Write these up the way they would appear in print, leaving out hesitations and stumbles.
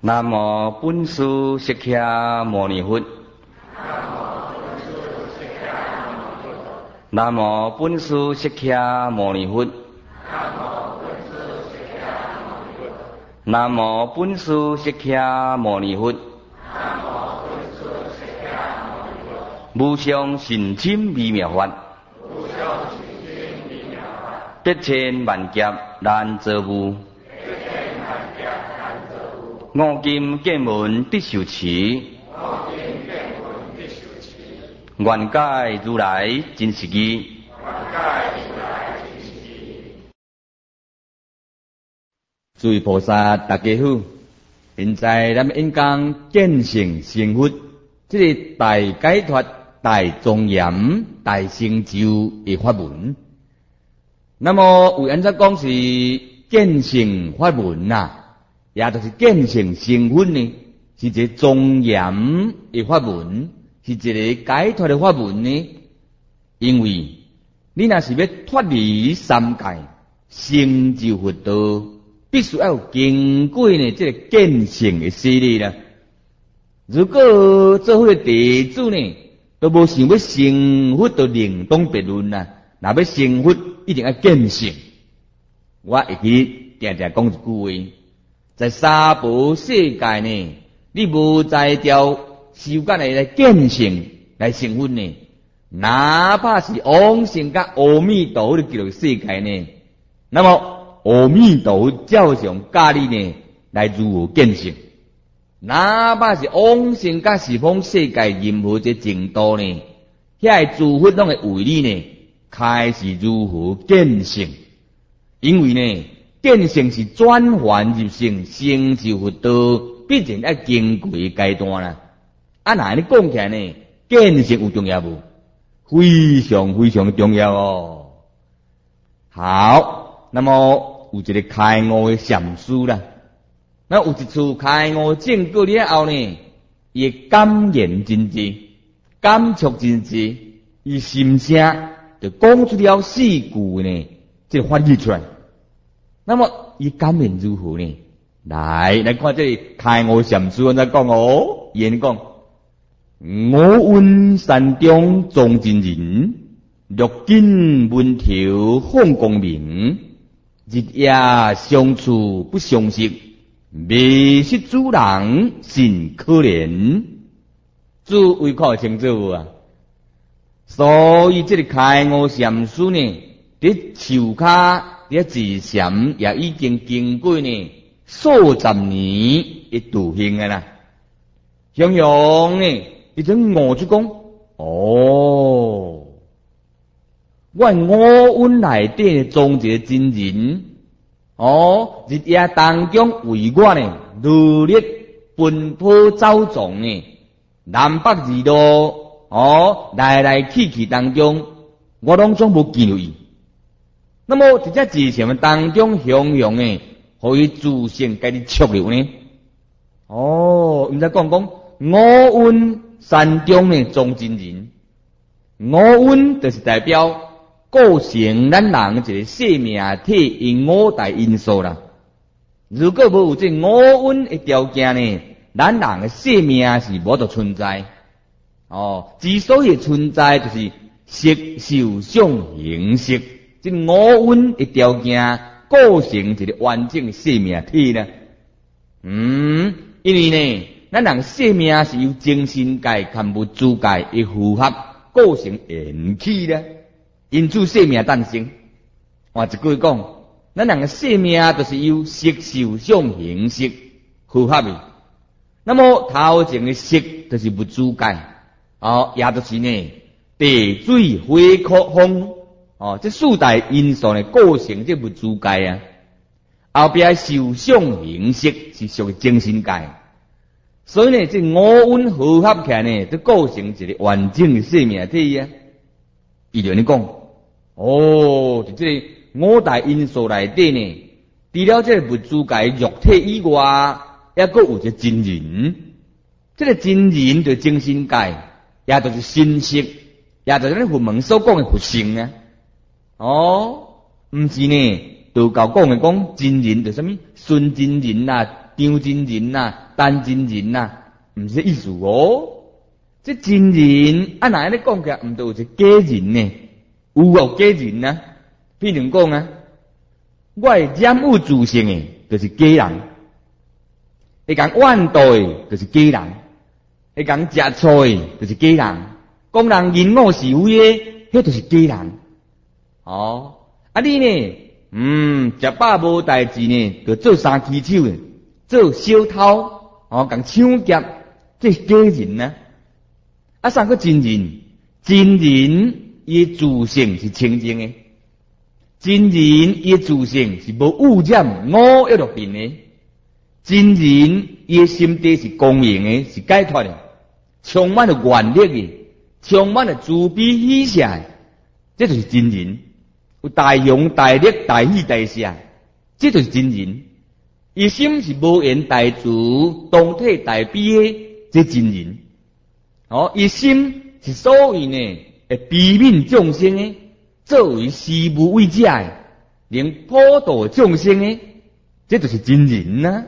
南无本师释迦牟尼佛。南无本师释迦牟尼佛。南无本师释迦牟尼佛。无上甚深微妙法，百千万劫难遭遇。五金见闻必受持，愿解如来真实义。诸位菩萨大家好，现在咱们应当见性成佛，这个大解脱、大庄严、大成就的法门。那么为安怎讲是见性法门啊？也就是见性成佛呢，是一个庄严的法门，是一个解脱的法门呢。因为你若是要脱离三界，成就佛道，必须要经过呢这个见性的洗礼啦。如果做伙的弟子呢，都无想要成佛，就另当别论啦。若要成佛，一定要见性。我会去常常讲一句话。在三宝世界呢，你无在条修改来见性来成佛呢，哪怕是往生甲阿弥陀佛的极乐世界呢，那么阿弥陀佛照常教你呢来如何见性。哪怕是往生甲十方世界任何一个程度呢，遐诸佛拢会为你呢开始如何见性，因为呢。见性是转换入性，成就佛道，必然要经过阶段啦。啊，那你讲起来呢？见性有重要无？非常非常重要哦。好，那么有一个开悟的禅师啦，那有一次开悟证过了后呢，伊感言真济，感触真济，伊心声就讲出了四句呢，这翻译出来。那么伊感言如何呢？来看这里开悟禅师在讲哦，言讲我闻山中众真人，六根问条放光明，日夜相处不相识，迷失主人甚可怜。诸位看清楚啊！所以这个开悟禅师呢，在树下。这自禅也已经经过呢数十年的度行啊啦，常常呢一种悟出讲，哦，我闻内底种一个真人，哦，日夜当中为我呢努力奔波走撞呢，南北二路，哦，来来去去当中，我拢总无见到伊。那么在这自禅当中，常常呢，可以自性家己触流呢。哦，毋知讲我闻山中呢众真人，我闻就是代表构成咱人一个生命体因五大因素啦。如果无有这我闻的条件呢，咱人的生命是无得存在。哦，之所以存在，就是色受想行识。这五蕴的条件构成一个完整的生命体呢。因为呢，咱人生命是由精神界和物质界的符合构成缘起呢，因此生命诞生。换一句讲，咱人的生命就是由色受想行识符合的。那么头前的色就是物质界，哦，也就是呢地水火土风。哦，这四大因素呢构成这物质界啊，后边受想行识是属于精神界，所以呢，这五蕴合合起来呢，就构成一个完整的生命体啊。伊就你讲，哦，就这个五大因素内底呢，除了这个物质界肉体以外，也佫有一个真人。这个真人就精神界，也就是心识，也就是咱佛门所讲的佛性啊。哦，毋是呢，道教讲的讲真人就什么纯真人啦、 张真人呐、陈真人呐，毋是意思哦。这真人啊，若安尼讲起来，毋都有一个假人呢？有哦，假人啊。譬如讲啊，我会染污自性的，就是假人；会讲怨妒的，就是假人；会讲食醋的，就是假人；讲人因我是非的，迄就是假人。哦，啊你呢？食饱无代志呢，就做三起手的，做小偷，讲抢劫，这是假人啊。啊，三个真人，真人伊自性是清净的，真人伊自性是无污染五欲六尘的，真人伊心地是公平的，是解脱的，充满了愿力的，充满了慈悲喜舍的，这就是真人。有大勇大力大喜大舍，这就是真人。伊心是无言大慈同体大悲的，这真人。伊心是所有呢会悲悯众生的，作为施无畏者的，能普度众生的，这就是真人啊。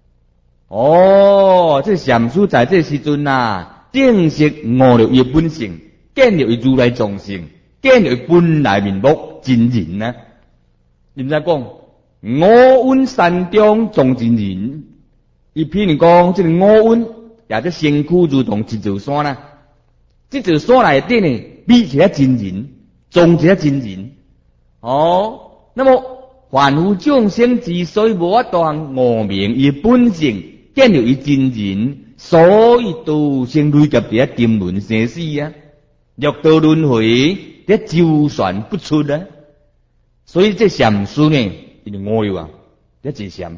这禅师在这时阵啊，正式悟了伊本性，见了伊如来众性，见了伊本来面目，真人啊。你们在讲五蕴山中种真人，伊譬如讲这个五蕴。也这身躯如同一座山啦，这座山内底呢，比起来真人，种起来真人。那么凡夫众生之所以无法度悟明伊本性，见到伊真人，所以都先累及伫沉沦生死啊，六道轮回伫周旋不出啊。所以这禅师呢，伊就悟了啊，伫真禅。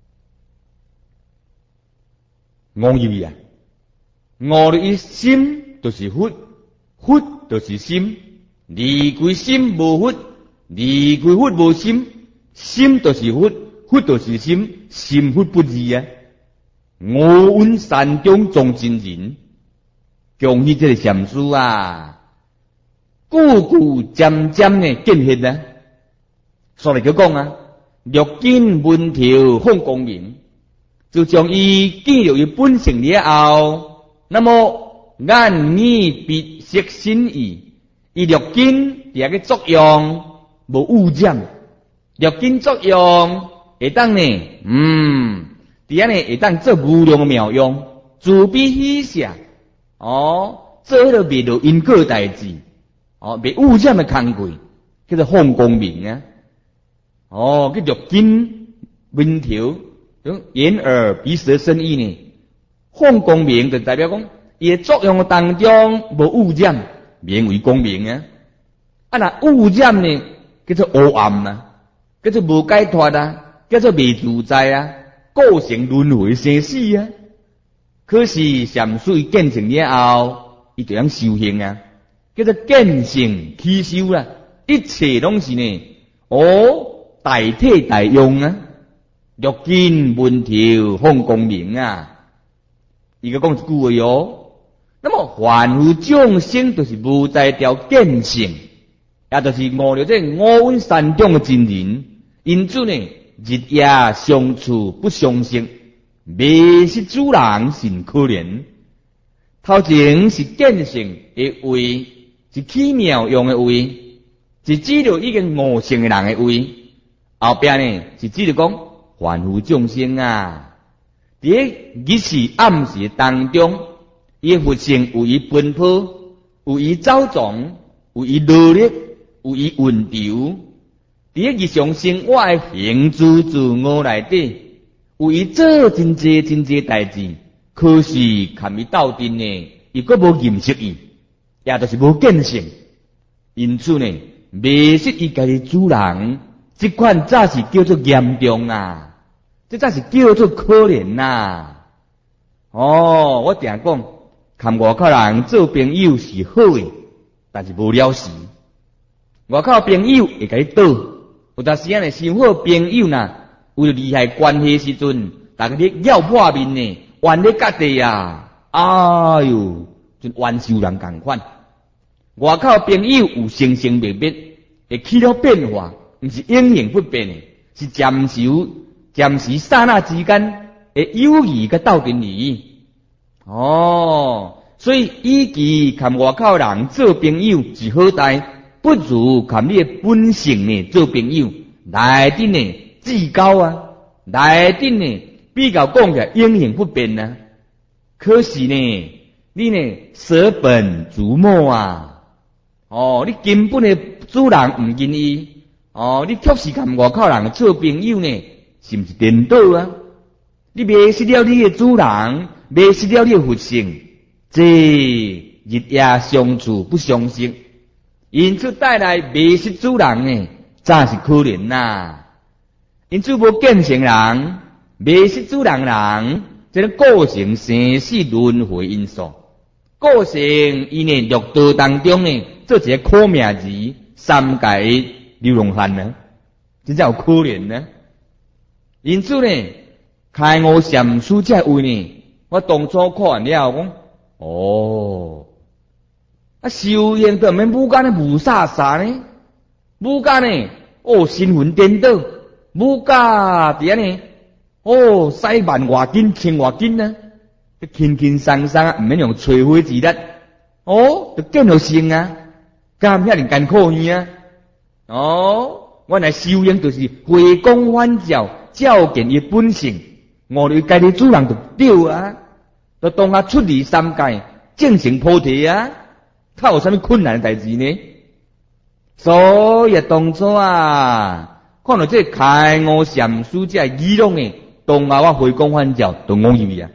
悟入啊，悟了伊心就是佛，佛就是心，离开心无佛，离开佛无心，心就是佛，佛就是心，心佛不二啊。五蕴山中种真人，恭喜这个禅师啊，久久渐渐呢见现啊。所以佢讲啊，六根闻条放光明。就将伊见了伊本性了后，那么眼耳鼻舌身意，伊六根第一个作用无污染，六根作用会当呢，第二呢会当做无量妙用，慈悲喜舍，做迄个未着因果代志，未污染的工具，叫做放光明啊，叫六根闻条。眼耳鼻舌身意呢，放光明就代表讲，伊的作用当中无污染，名为光明啊。若污染呢，叫做黑暗啊，叫做无解脱啊，叫做未自在啊，构成轮回生死啊。可是禅师见成了后，伊就通修行啊，叫做见性起修啦，一切拢是呢，大体大用啊。六根闻条放光明啊，伊个讲一句话哟。那么凡夫众生就是无在条见性，也就是悟了这五蕴山中的真人，因此呢，日夜相处不相识，迷失主人甚可怜。头前是见性的位，是起妙用的位，是指着已经悟性的人的位，后边呢是指着讲。凡夫众生啊，伫日时暗时当中，伊佛性有伊奔波，有伊走动，有伊努力，有伊运筹。伫日常生活的行住坐卧内底，有伊做真济代志。可是堪伊斗阵呢，伊阁无认识伊，也就是无见性。因此呢，迷失伊家己主人，这款早是叫做严重啊。这才是叫做可怜呐！我定讲，看外口人做朋友是好的，但是无了时。外口朋友会甲你倒，有当时呢，想好朋友呐，为了利害关系时阵，大家咧咬破面呢，冤咧各地啊！哎哟，就冤仇人共款。外口朋友有生生灭灭，会起了变化，毋是永恒不变的，是暂时刹那之间会友谊甲斗阵义。所以与其含外口人做朋友是好代，不如含你的本性呢做朋友，内底呢至高啊，内底呢比较讲起来英雄不变啊。可是呢，你呢舍本逐末啊，你根本的主人唔认伊，你确实含外口人做朋友呢，是毋是颠倒啊？你迷失了你的主人，迷失了你的佛性，这日夜相处不相识，因此带来迷失主人呢，真是可怜呐。因此无见成人，迷失主人人，这个构成生死轮回因素，构成伊呢六道当中呢，做一个苦命儿，三界流浪汉呢，真正有可怜呢。因此呢，开悟禅师这位呢，我当初看完了后讲，修行都免武家呢无啥啥呢，武家呢身魂颠倒，武家伫安尼使万外斤千外斤呢，轻轻松松唔免用吹灰之力，就见到成啊，干遐尼艰苦呢原来修行就是回光返照，照见伊本性，我哋家己主人就对啊，就当下出离三界，正成菩提啊，他有啥物困难的代志呢？所以当初啊，看到这开悟禅师这议论呢，当下我回光返照，都懵入去啊。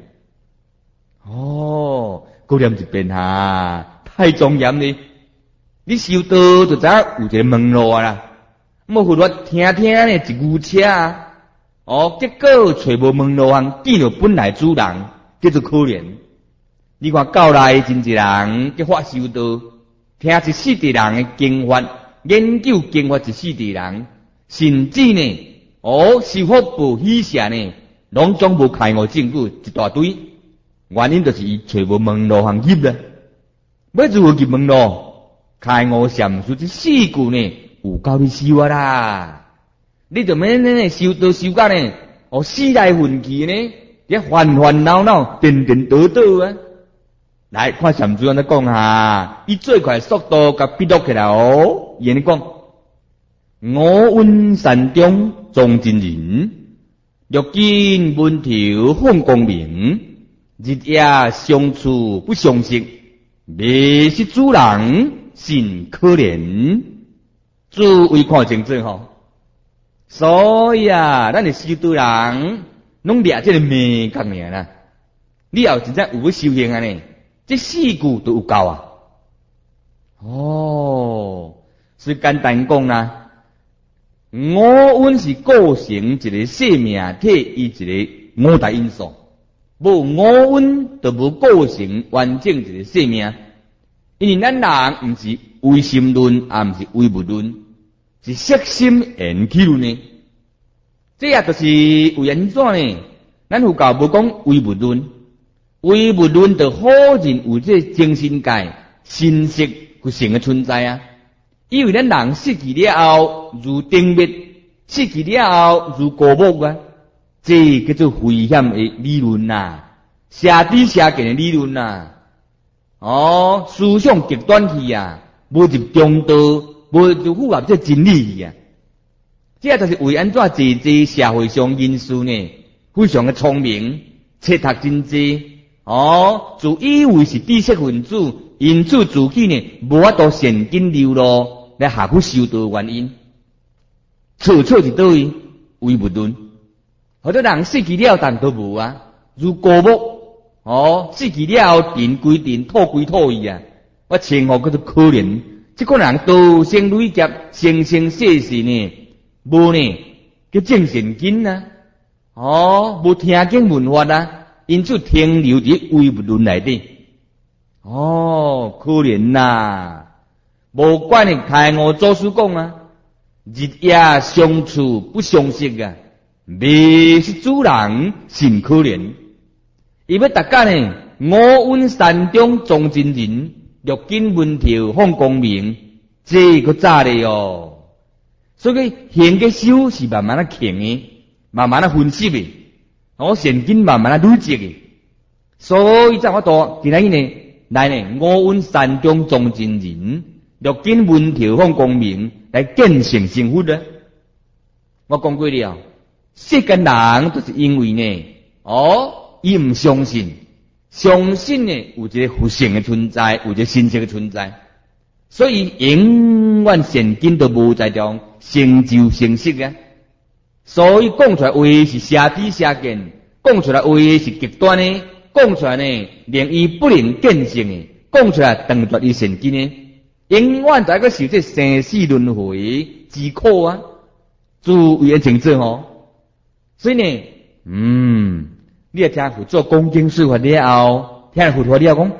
搁念一遍太庄严呢。你修道就知影有一个门路啊啦，莫胡乱听听呢一牛车啊，结果找无门路行，见到本来主人，叫做可怜。你看教内真侪人去发修道，听一世地人的经法，研究经法一世地人，甚至呢，修福报喜舍呢，拢总无开悟证据一大堆。原因就是伊找无门路行入啦，要如何入门路？开悟禅师这四句呢，有教你修啊啦，你就免呢修道修到呢，死来混去呢，也烦烦恼恼，颠颠倒倒啊！来看禅师安怎讲伊最快速度甲笔录起来伊安尼讲：我问山中种真人，若见门头放光明，日夜相处不相识，迷失主人。真可怜，诸位看清楚所以咱的修道人拢掠这个美感尔啦。你要真正有要修行呢，这四句都有够啊。所以简单讲啦，五蕴是构成一个生命体，伊一个五大因素，无五蕴就无构成完整一个生命。因为咱人唔是唯心论，也唔是唯物论，是色心缘起论呢。这也就是为安怎呢？咱佛教无讲唯物论，唯物论就好认有这精神界心识不成的存在啊。因为咱人失去了后如定灭，失去了后如过目啊，这叫做危险的理论呐，下低下近的理论呐。思想极端去啊，无入中道，无入符合这真理去啊。这就是为安怎济社会上人士呢，非常的聪明，册读真济，自以为是知识分子，因此自己呢无法度现金流露来下去修道原因。错是倒位？唯物论，好多人失去了但都无啊，如过目。失去了定归定，土归土伊啊！我称呼叫做可怜。这个人道生累劫，生生世世呢，无呢叫正神经啊！无听经闻法啊，因此停留伫唯物论内底。可怜呐！无管你开悟祖师讲啊，日夜相处不相识啊，迷失主人甚可怜。伊要大家呢，五蕴山中种真人，若见门头放光明，这个早嘞所以行嘅修是慢慢的行的，慢慢的分析的。 善根慢慢累积的。所以在我度今日呢，来呢，五蕴山中种真人，六根文条放光明，来见性成佛啊！我讲过了，世间人就是因为呢，伊唔相信，相信呢有一个佛性的存在，有一个神性的存在，所以永远善根都无在中成就成色啊！所以讲出来话是邪知邪见，讲出来话是极端的，讲出来呢令伊不能见性的，讲出来断绝伊善根的，永远在个受这生死轮回之苦啊！诸位清楚吼，所以呢，你也听佛做恭敬说法了后，听佛陀了讲，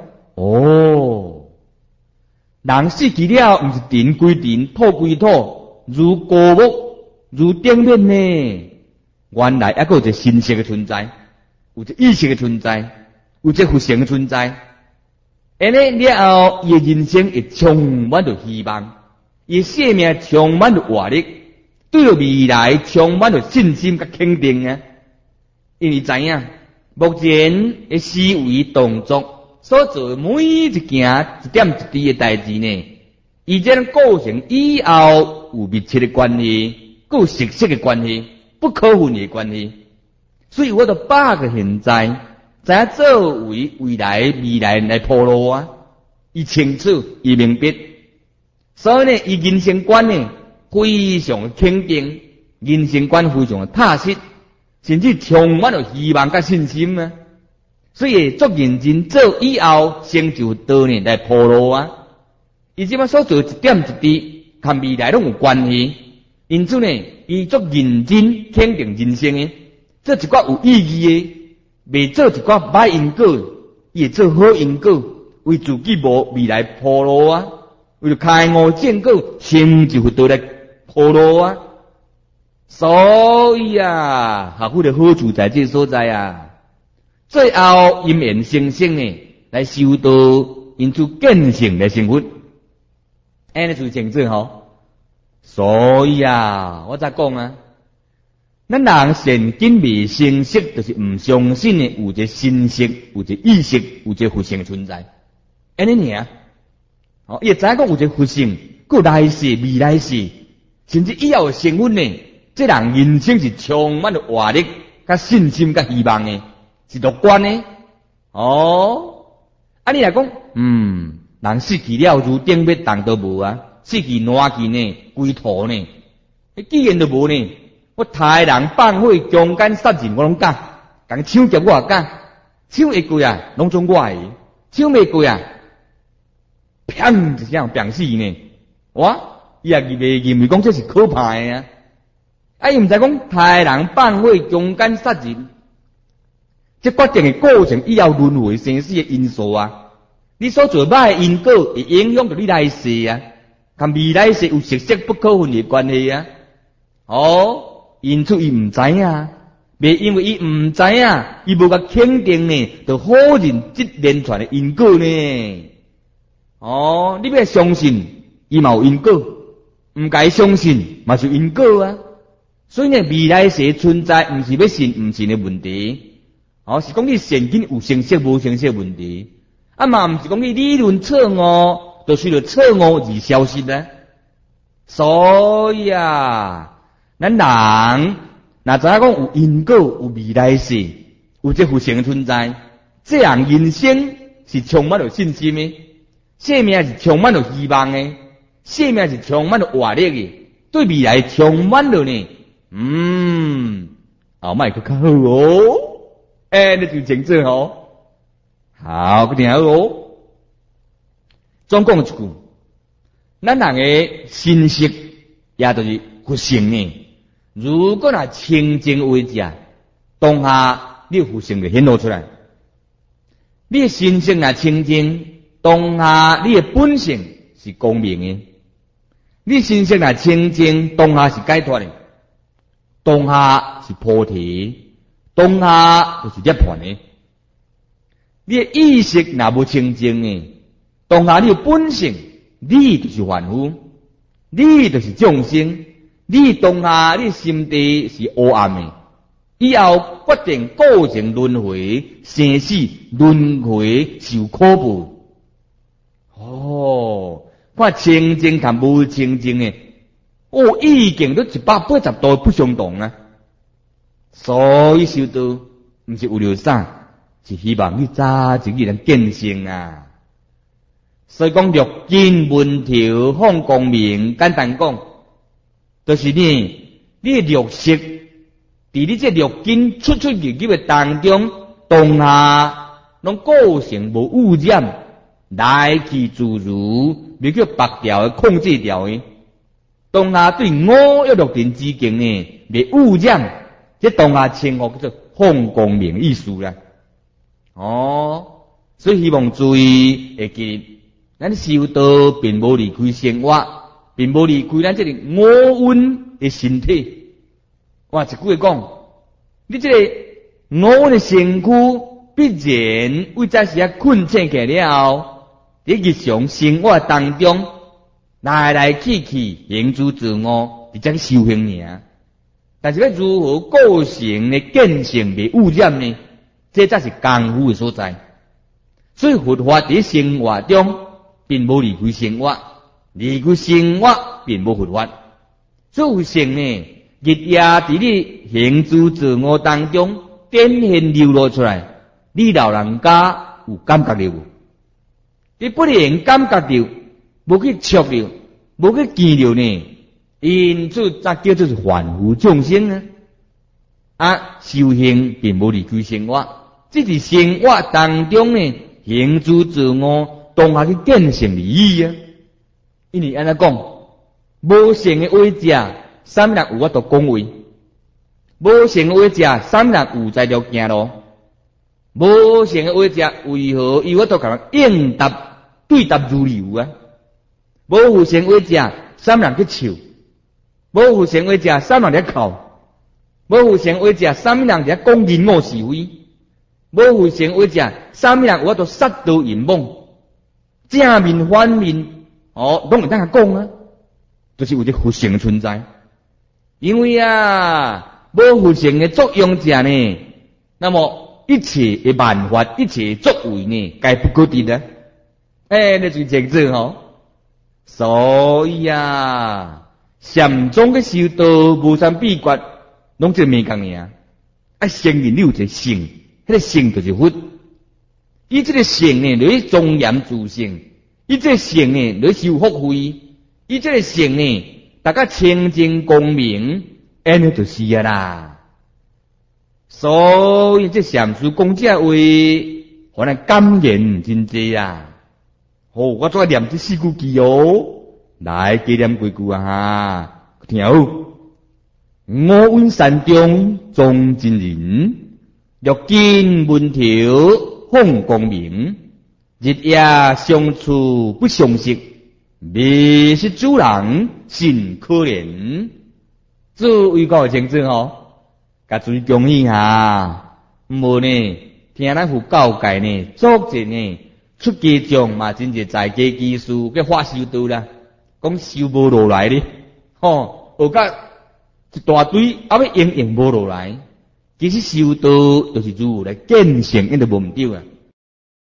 人死去了，毋是尘归尘，土归土，如枯木，如顶面呢。原来还有一个神识的存在，有一个意识的存在，有一个佛性的存在。安尼了后，伊的人生会充满着希望，伊的生命充满着活力。对着未来充满着信心甲肯定啊！因为知影目前的思维动作所做每一件一点一滴的代志呢，以前构成以后有密切的关系，有息息的关系，不可分的关系。所以我就把个现在知影作为未来来铺路啊！伊清楚，伊明白，所以呢，伊人生观呢。非常的肯定，人生观非常的踏实，甚至充满了希望甲信心啊！所以做认真做以后，成就多年来铺路啊！伊即摆所做一点一滴，和未来拢有关系。因此呢，伊做认真肯定人生的，做一寡有意义的，未做一寡歹因果，伊会做好因果，为自己无未来铺路啊！为了开悟见果，成就多来铺路啊！所以啊，学佛的好处在这所在啊。最后因缘成性呢，来修道，因此见性来成佛，安尼就清楚吼。所以啊，我再讲啊，咱人善根未成熟，就是唔相信的有一个心识，有一个意识，有一个佛性存在，安尼尔。伊会知影讲有一个佛性，有来世、未来世，甚至以后的成佛呢，这人人生是充满了活力、甲信心、甲希望的，是乐观的。你来讲，人死去了如顶灭动都无啊，死去烂去呢，归土呢，既然都无呢，我杀人放火、强奸杀人，我拢敢，讲抢劫我也敢，抢会过啊，拢总我的，抢袂过啊。砰一声病死呢！哇，伊也认为讲这是可怕的啊！伊毋知讲杀人放火、强奸杀人，这决定的构成以后轮回生死的因素啊！你所做歹的因果，会影响到你来世啊，跟未来世有息息不可分的关系啊！因此伊毋知影，袂因为伊毋知影，伊无甲肯定呢，就否认这连串的因果呢。你要相信，伊嘛有因果；唔该相信，嘛是因果啊。所以呢，未来世存在，唔是要信唔信的问题，是讲你善根有成色无成色的问题。嘛唔是讲你理论错误，就随着错误而消失呢。所以啊，咱人若知影讲有因果、有未来世、有这佛性的存在，这样人生是充满了信心的。生命是充满了希望的，生命是充满了活力的，对未来充满了呢。后摆佫较好你就清楚好，佮听好总讲一句，咱人的心识也就是佛性呢。如果若清净为者，当下你佛性就显露出来。你的心性若清净，当下你的本性是光明的，你心性若清净，当下是解脱的，当下是菩提，当下就是涅槃的。你的意识若无清净的，当下你的本性，你就是凡夫，你就是众生，你当下你的心地是黑暗的， 以后决定构成轮回，生死轮回受苦报。哦，看清净同无清净的，意境都180度不相同啊！所以修道毋是为了啥，是希望你早一日能见性啊！所以讲六根文条放光明，简单讲，就是你六识，伫你这六根出入入的当中，当下拢构成无污染，来去自如，袂叫别条的控制条的。当下对五欲六尘之境呢，袂污染，这当下称呼叫做放光明意思啦。所以希望注意会记得。咱修道并无离开生活，并无离开咱这个五蕴的身体。一句话讲，你这个五蕴的身躯必然为在时困醒起了后，在日常生活当中来来去去行诸自我，伫这个修行尔。但是要如何构成的见性未污染呢？这才是功夫的所在。所以佛法伫生活中。并无离开生活，离开生活并无佛法。做成呢，日夜伫你行诸自我当中展现流露出来，你老人家有感觉到无？你不能感觉到，无去触到，无去见到呢，因此才叫做是凡夫众生啊！修行并无离开生活，即是生活当中呢，行诸自我。当下去见成利益啊！因为安怎讲，无成的话者，啥物人有法度讲话；无成的话者，啥物人有在了行路；无成的话者，为何有法度甲应答对答如流啊？无有成话者，啥物人去笑；无有成话者，啥物人咧哭；无有成话者，啥物人咧讲言我是非；无有成话者，啥物人有法度杀盗淫妄。正面反面，拢会当讲啊，就是有这佛性的存在。因为无佛性的作用者呢，那么一切的办法，一切作为呢，皆不可得的。那就是这样所以禅宗的修道无啥秘诀，拢这面讲尔。承认你有一个性，迄个性就是佛。伊这个性呢，就是庄严自性；伊这个性呢，就是修福慧；伊这个性呢，大家清净光明，安尼就是啦。所以这禅师讲这话，可能感言真济啊！我再念这4句来纪念几句听好。五蕴山中众真人，六根文条放光明，日夜相处不相识，迷失主人心可怜。这位高清楚甲注意讲义无呢，听咱佛教界呢，作者呢出家众嘛，真是在家技术嘅法修道啦，讲修无落来咧，学甲一大堆，要应无落来。其实修道就是如来见性，因就无毋对啊。